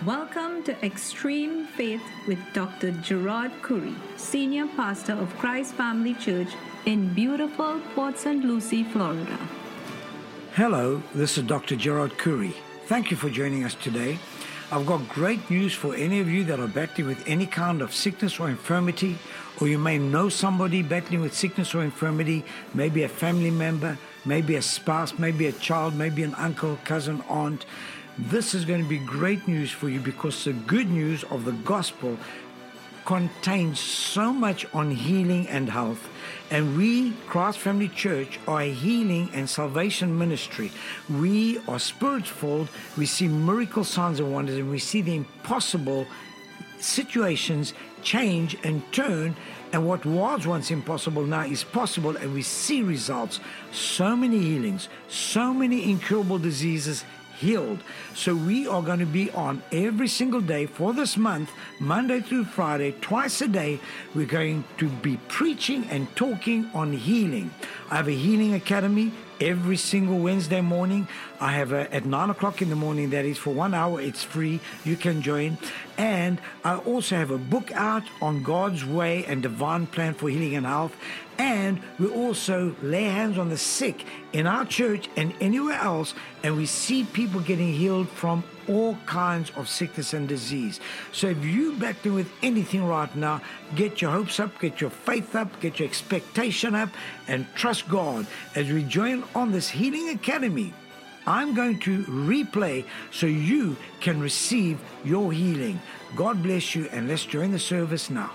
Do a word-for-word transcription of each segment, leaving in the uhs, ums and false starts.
Welcome to Extreme Faith with Doctor Gerard Curry, Senior Pastor of Christ Family Church in beautiful Port Saint Lucie, Florida. Hello, this is Doctor Gerard Curry. Thank you for joining us today. I've got great news for any of you that are battling with any kind of sickness or infirmity, or you may know somebody battling with sickness or infirmity, maybe a family member, maybe a spouse, maybe a child, maybe an uncle, cousin, aunt. This is going to be great news for you because the good news of the gospel contains so much on healing and health. And we, Christ Family Church, are a healing and salvation ministry. We are spirit-filled. We see miracle signs and wonders, and we see the impossible situations change and turn. And what was once impossible now is possible, and we see results. So many healings, so many incurable diseases healed. So we are going to be on every single day for this month, Monday through Friday, twice a day. We're going to be preaching and talking on healing. I have a healing academy every single Wednesday morning. I have a, at nine o'clock in the morning, that is for one hour. It's free. You can join. And I also have a book out on God's way and divine plan for healing and health. And we also lay hands on the sick in our church and anywhere else, and we see people getting healed from all kinds of sickness and disease. So if you're battling with anything right now, get your hopes up, get your faith up, get your expectation up, and trust God. As we join on this Healing Academy, I'm going to replay so you can receive your healing. God bless you, and let's join the service now.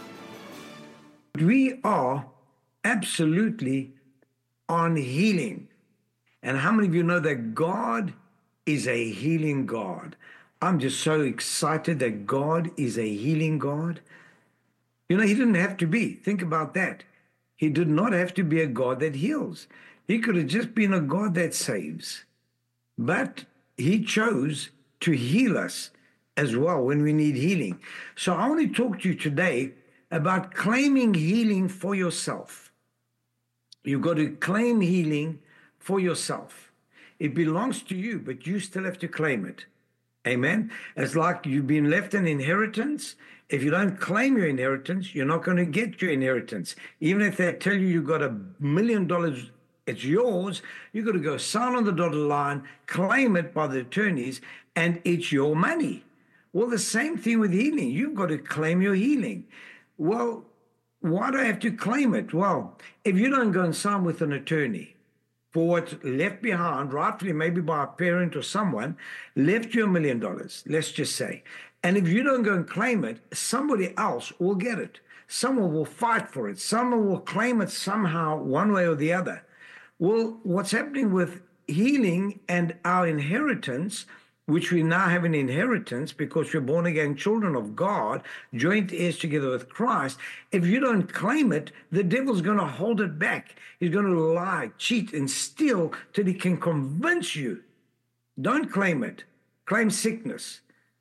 We are absolutely on healing. And how many of you know that God is a healing God? I'm just so excited that God is a healing God. You know, he didn't have to be. Think about that. He did not have to be a God that heals. He could have just been a God that saves. But he chose to heal us as well when we need healing. So I want to talk to you today about claiming healing for yourself. You've got to claim healing for yourself. It belongs to you, but you still have to claim it. Amen? It's like you've been left an inheritance. If you don't claim your inheritance, you're not going to get your inheritance. Even if they tell you you've got a million dollars, it's yours, you've got to go sign on the dotted line, claim it by the attorneys, and it's your money. Well, the same thing with healing. You've got to claim your healing. Well, why do I have to claim it? Well, if you don't go and sign with an attorney for what's left behind, rightfully maybe by a parent or someone, left you a million dollars, let's just say, and if you don't go and claim it, somebody else will get it. Someone will fight for it. Someone will claim it somehow, one way or the other. Well, what's happening with healing and our inheritance, which we now have an inheritance because we're born again children of God, joint heirs together with Christ. If you don't claim it, the devil's going to hold it back. He's going to lie, cheat, and steal till he can convince you. Don't claim it. Claim sickness.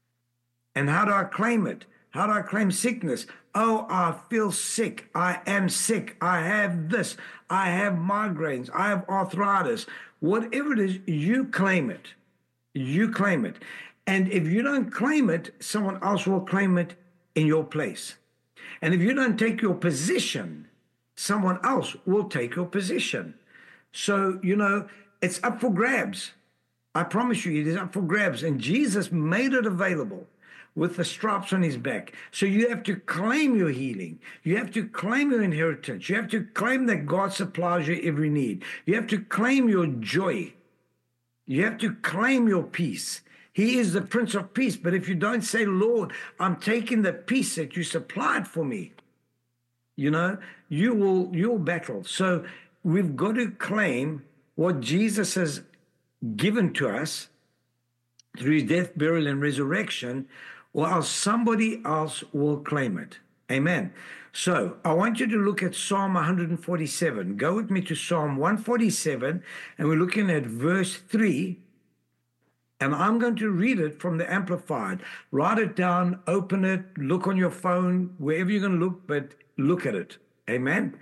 And how do I claim it? How do I claim sickness? Oh, I feel sick. I am sick. I have this. I have migraines. I have arthritis. Whatever it is, you claim it. You claim it. And if you don't claim it, someone else will claim it in your place. And if you don't take your position, someone else will take your position. So, you know, it's up for grabs. I promise you, it is up for grabs. And Jesus made it available with the stripes on his back. So you have to claim your healing. You have to claim your inheritance. You have to claim that God supplies your every need. You have to claim your joy. You have to claim your peace. He is the Prince of Peace. But if you don't say, Lord, I'm taking the peace that you supplied for me, you know, you will, you'll battle. So we've got to claim what Jesus has given to us through his death, burial, and resurrection, or else somebody else will claim it. Amen. So I want you to look at Psalm one forty-seven. Go with me to Psalm one forty-seven, and we're looking at verse three. And I'm going to read it from the Amplified. Write it down, open it, look on your phone, wherever you're going to look, but look at it. Amen.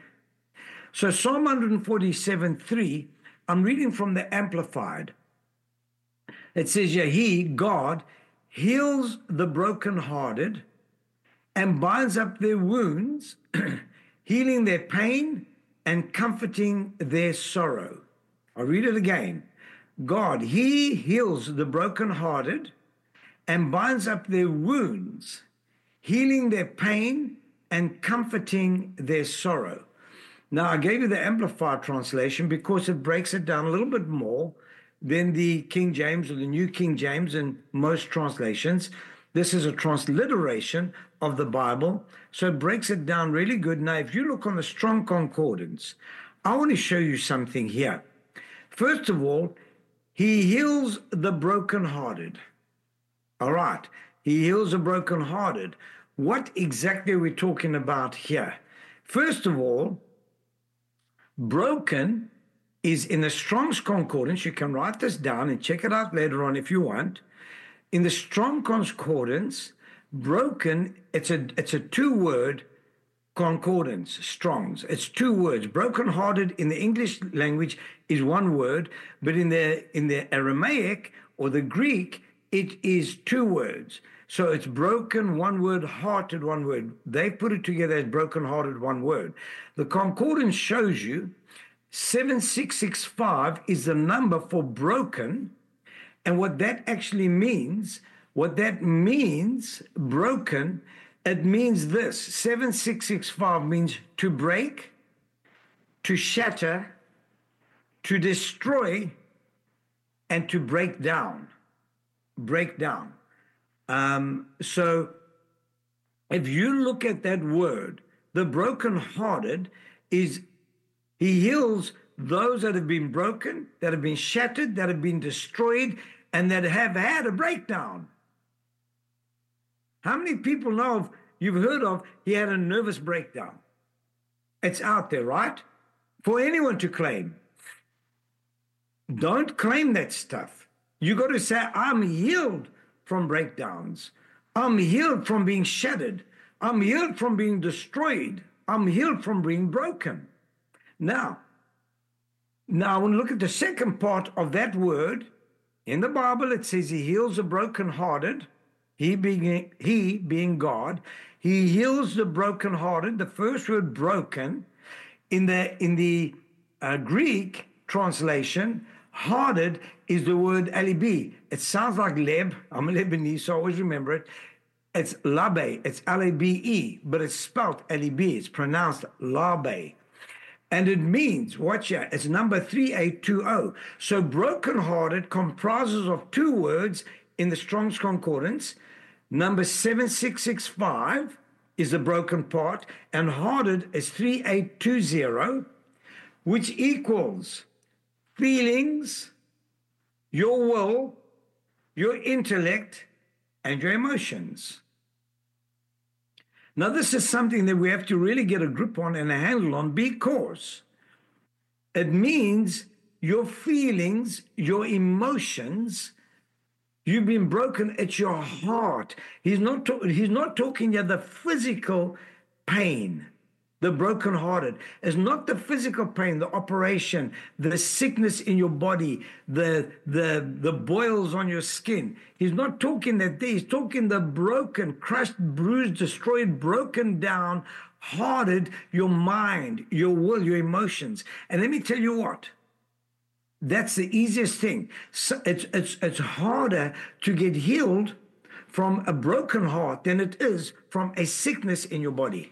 So Psalm one forty-seven, three, I'm reading from the Amplified. It says, yeah, he, God, heals the brokenhearted, and binds up their wounds, healing their pain and comforting their sorrow. I'll read it again. God, he heals the brokenhearted and binds up their wounds, healing their pain and comforting their sorrow. Now, I gave you the Amplified translation because it breaks it down a little bit more than the King James or the New King James in most translations. This is a transliteration of the Bible, so it breaks it down really good. Now, if you look on the Strong Concordance, I want to show you something here. First of all, he heals the brokenhearted. All right, he heals the brokenhearted. What exactly are we talking about here? First of all, broken is in the Strong's Concordance. You can write this down and check it out later on if you want. In the Strong Concordance, broken, it's a it's a two-word concordance, Strong's. It's two words. Brokenhearted in the English language is one word, but in the in the Aramaic or the Greek, it is two words. So it's broken, one word, hearted, one word. They put it together as brokenhearted, one word. The concordance shows you seven six six five is the number for broken, and what that actually means, what that means, broken, it means this. seven six six five means to break, to shatter, to destroy, and to break down. Break down. Um, so if you look at that word, the brokenhearted is, he heals those that have been broken, that have been shattered, that have been destroyed, and that have had a breakdown. How many people know of, you've heard of, he had a nervous breakdown? It's out there, right? For anyone to claim. Don't claim that stuff. You got to say, I'm healed from breakdowns. I'm healed from being shattered. I'm healed from being destroyed. I'm healed from being broken. Now, now when we look at the second part of that word, in the Bible it says he heals the brokenhearted, he being, he being God. He heals the brokenhearted. The first word broken, in the, in the uh, Greek translation, hearted is the word alibi. It sounds like leb. I'm a Lebanese, so I always remember it. It's labe. It's L A B E, but it's spelled alibi. It's pronounced labe. And it means, watch here, it's number three eight two zero. So brokenhearted comprises of two words in the Strong's Concordance. Number seven six six five is the broken part, and hearted is three eight two zero, which equals feelings, your will, your intellect, and your emotions. Now, this is something that we have to really get a grip on and a handle on, because it means your feelings, your emotions, you've been broken at your heart. He's not, talk- he's not talking about the physical pain. The brokenhearted is not the physical pain, the operation, the sickness in your body, the, the, the boils on your skin. He's not talking that there. He's talking the broken, crushed, bruised, destroyed, broken down, hearted, your mind, your will, your emotions. And let me tell you what, that's the easiest thing. So it's, it's, it's harder to get healed from a broken heart than it is from a sickness in your body.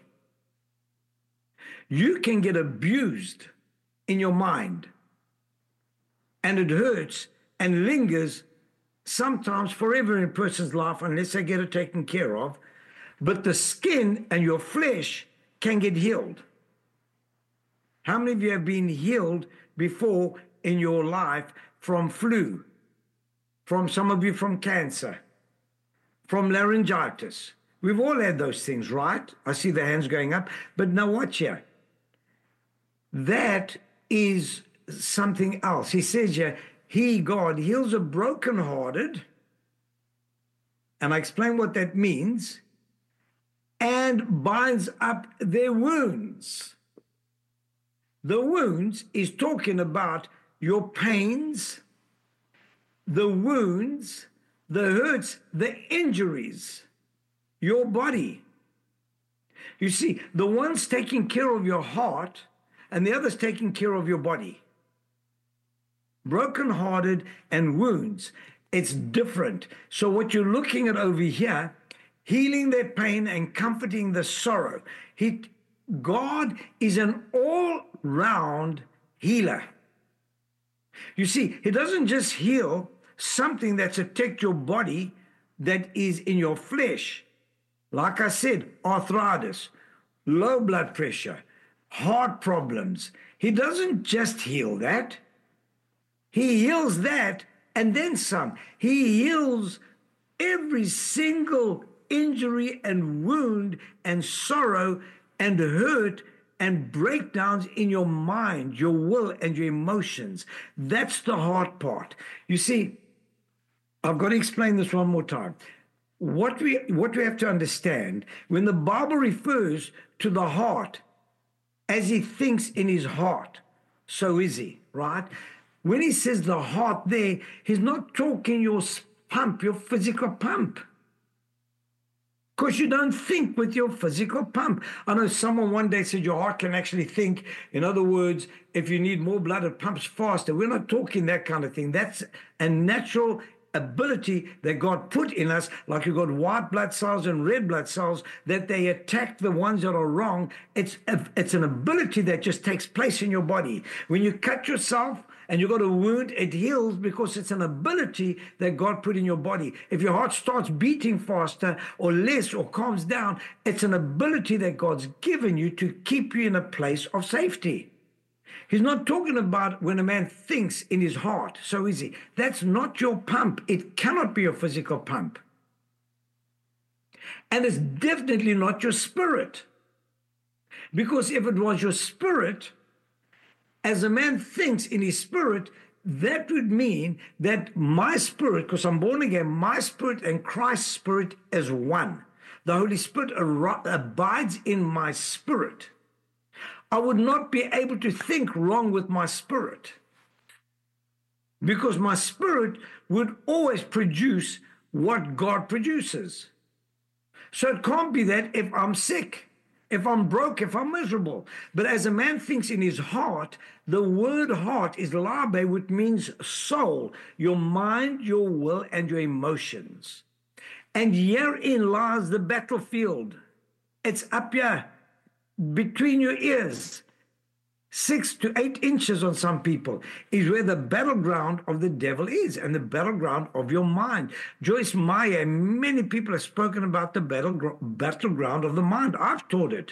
You can get abused in your mind, and it hurts and lingers sometimes forever in a person's life unless they get it taken care of. But the skin and your flesh can get healed. How many of you have been healed before in your life from flu, from some of you from cancer, from laryngitis? We've all had those things, right? I see the hands going up. But now watch here. That is something else. He says here, he, God, heals the brokenhearted, and I explain what that means, and binds up their wounds. The wounds is talking about your pains, the wounds the hurts, the injuries, your body. You see, the one's taking care of your heart and the other's taking care of your body. Brokenhearted and wounds, it's different. So what you're looking at over here, healing their pain and comforting the sorrow. He, God is an all-round healer. You see, he doesn't just heal something that's attacked your body that is in your flesh. Like I said, arthritis, low blood pressure, heart problems. He doesn't just heal that. He heals that and then some. He heals every single injury and wound and sorrow and hurt and breakdowns in your mind, your will, and your emotions. That's the hard part. You see, I've got to explain this one more time. What we what we have to understand, when the Bible refers to the heart, as he thinks in his heart, so is he, right? When he says the heart there, he's not talking your pump, your physical pump. Because you don't think with your physical pump. I know someone one day said your heart can actually think. In other words, if you need more blood, it pumps faster. We're not talking that kind of thing. That's a natural ability that God put in us, like you've got white blood cells and red blood cells, that they attack the ones that are wrong. It's, a, it's an ability that just takes place in your body. When you cut yourself and you've got a wound, it heals because it's an ability that God put in your body. If your heart starts beating faster or less or calms down, it's an ability that God's given you to keep you in a place of safety. He's not talking about when a man thinks in his heart, so is he. That's not your pump. It cannot be your physical pump. And it's definitely not your spirit. Because if it was your spirit, as a man thinks in his spirit, that would mean that my spirit, because I'm born again, my spirit and Christ's spirit is one. The Holy Spirit abides in my spirit. I would not be able to think wrong with my spirit, because my spirit would always produce what God produces. So it can't be that if I'm sick, if I'm broke, if I'm miserable. But as a man thinks in his heart, the word heart is labe, which means soul, your mind, your will, and your emotions. And herein lies the battlefield. It's up here between your ears, six to eight inches on some people, is where the battleground of the devil is, and the battleground of your mind. Joyce Meyer and many people have spoken about the battle, battleground of the mind. I've taught it.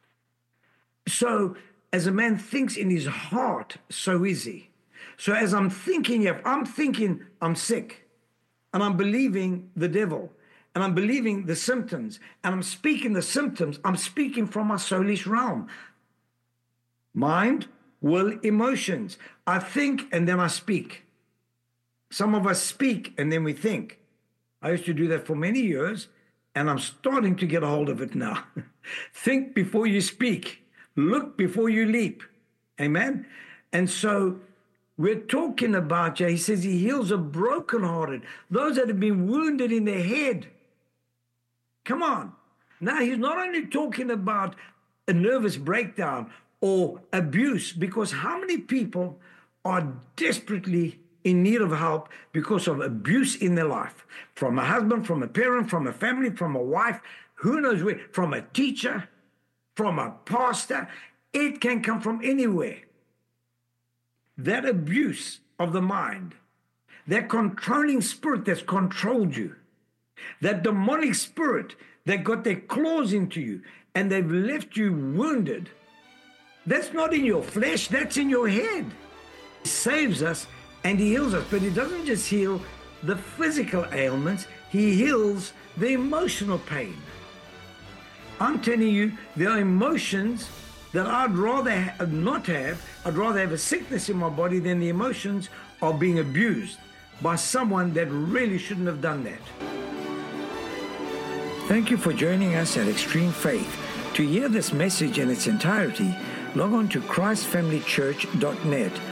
So as a man thinks in his heart, so is he. So as I'm thinking, if I'm thinking I'm sick, and I'm believing the devil, and I'm believing the symptoms, and I'm speaking the symptoms, I'm speaking from my soulish realm. Mind, will, emotions. I think and then I speak. Some of us speak and then we think. I used to do that for many years, and I'm starting to get a hold of it now. Think before you speak. Look before you leap. Amen? And so we're talking about, he says he heals the brokenhearted, those that have been wounded in their head. Come on. Now, he's not only talking about a nervous breakdown or abuse, because how many people are desperately in need of help because of abuse in their life? From a husband, from a parent, from a family, from a wife, who knows where, from a teacher, from a pastor. It can come from anywhere. That abuse of the mind, that controlling spirit that's controlled you, that demonic spirit that got their claws into you and they've left you wounded, that's not in your flesh, that's in your head. He saves us and he heals us, but he doesn't just heal the physical ailments, he heals the emotional pain. I'm telling you, there are emotions that I'd rather ha- not have. I'd rather have a sickness in my body than the emotions of being abused by someone that really shouldn't have done that. Thank you for joining us at Extreme Faith. To hear this message in its entirety, log on to christ family church dot net